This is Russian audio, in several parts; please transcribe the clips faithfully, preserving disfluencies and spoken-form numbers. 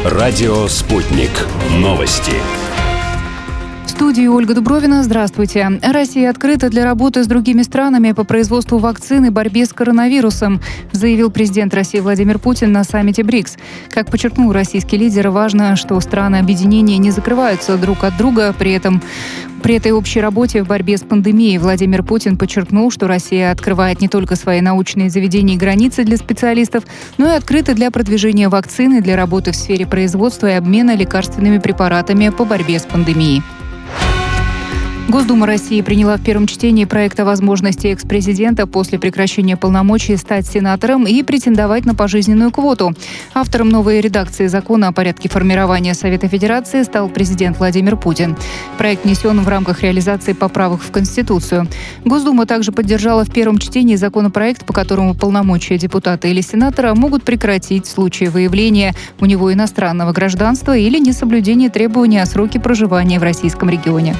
Радио «Спутник». Новости. В студии Ольга Дубровина. Здравствуйте. Россия открыта для работы с другими странами по производству вакцин и борьбе с коронавирусом, заявил президент России Владимир Путин на саммите БРИКС. Как подчеркнул российский лидер, важно, что страны объединения не закрываются друг от друга. При этом При этой общей работе в борьбе с пандемией Владимир Путин подчеркнул, что Россия открывает не только свои научные заведения и границы для специалистов, но и открыта для продвижения вакцин и для работы в сфере производства и обмена лекарственными препаратами по борьбе с пандемией. Госдума России приняла в первом чтении проект о возможности экс-президента после прекращения полномочий стать сенатором и претендовать на пожизненную квоту. Автором новой редакции закона о порядке формирования Совета Федерации стал президент Владимир Путин. Проект внесен в рамках реализации поправок в Конституцию. Госдума также поддержала в первом чтении законопроект, по которому полномочия депутата или сенатора могут прекратить в случае выявления у него иностранного гражданства или несоблюдения требований о сроке проживания в российском регионе.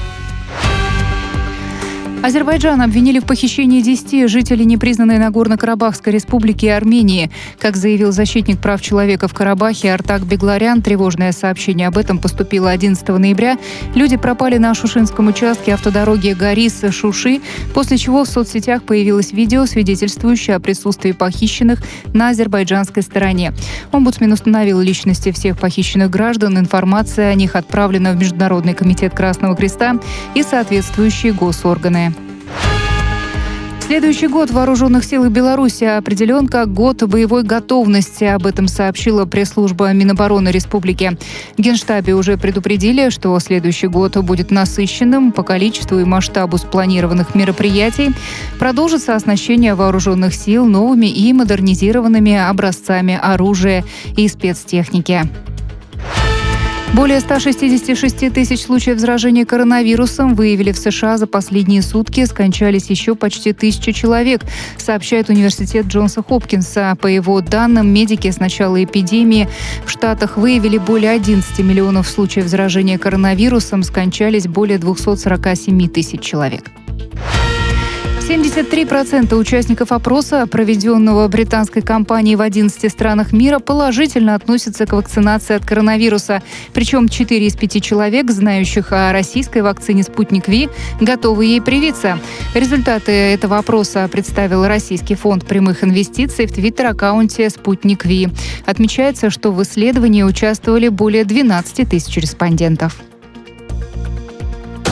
Азербайджан обвинили в похищении десяти жителей непризнанной Нагорно-Карабахской республики и Армении. Как заявил защитник прав человека в Карабахе Артак Бегларян, тревожное сообщение об этом поступило одиннадцатого ноября. Люди пропали на Шушинском участке автодороги Горис-Шуши, после чего в соцсетях появилось видео, свидетельствующее о присутствии похищенных на азербайджанской стороне. Омбудсмен установил личности всех похищенных граждан. Информация о них отправлена в Международный комитет Красного Креста и соответствующие госорганы. Следующий год Вооруженных сил Беларуси определен как год боевой готовности. Об этом сообщила пресс-служба Минобороны Республики. В Генштабе уже предупредили, что следующий год будет насыщенным по количеству и масштабу спланированных мероприятий. Продолжится оснащение вооруженных сил новыми и модернизированными образцами оружия и спецтехники. Более ста шестидесяти шести тысяч случаев заражения коронавирусом выявили в США за последние сутки. Скончались еще почти тысяча человек, сообщает университет Джонса Хопкинса. По его данным, медики с начала эпидемии в Штатах выявили более одиннадцати миллионов случаев заражения коронавирусом. Скончались более двухсот сорока семи тысяч человек. семьдесят три процента участников опроса, проведенного британской компанией в одиннадцати странах мира, положительно относятся к вакцинации от коронавируса. Причем четыре из пяти человек, знающих о российской вакцине «Спутник Ви», готовы ей привиться. Результаты этого опроса представил Российский фонд прямых инвестиций в твиттер-аккаунте «Спутник Ви». Отмечается, что в исследовании участвовали более двенадцати тысяч респондентов.